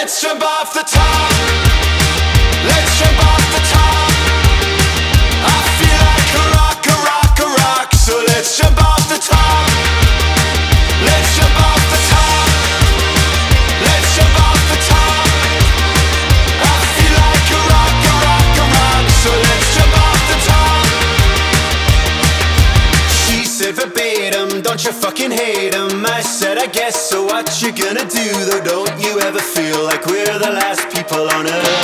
Let's jump off the top. Let's jump off the top. I feel like a rock, a rock, a rock. So let's jump off the top. Let's jump off the top. Let's jump off the top. I feel like a rock, a rock, a rock. So let's jump off the top. She said verbatim, don't you fucking hate him? I said I guess, so what you gonna do though? Don't you ever feel like we're the last people on earth?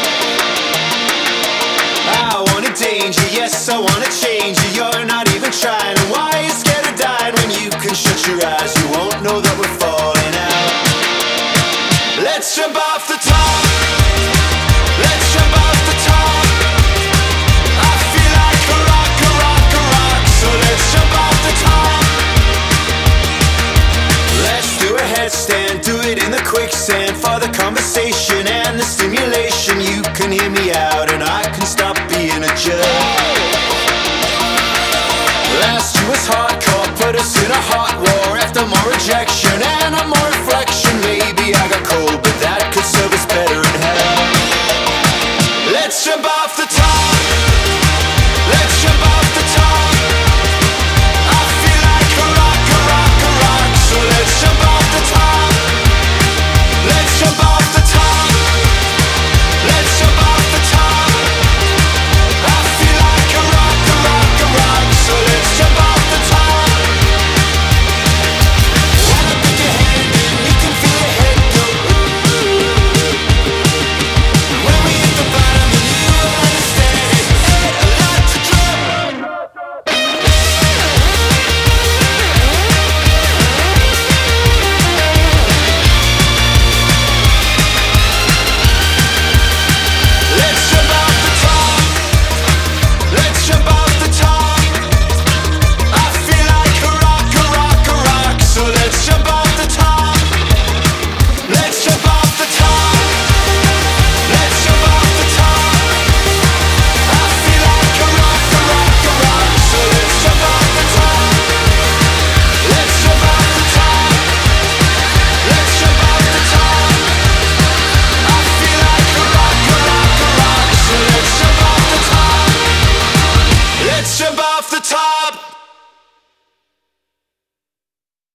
I wanna danger, yes I wanna change you. You're not even trying, and why are you scared of dying? When you can shut your eyes, you won't know that we're falling out. Let's jump off the top. Let's jump off the top. I feel like a rock, a rock, a rock. So let's jump off the top. Let's do a headstand, do it in the quicksand. For the conversation and the stimulation, you can hear me out and I can stop being a jerk. Last year was hardcore, put us in a hot war.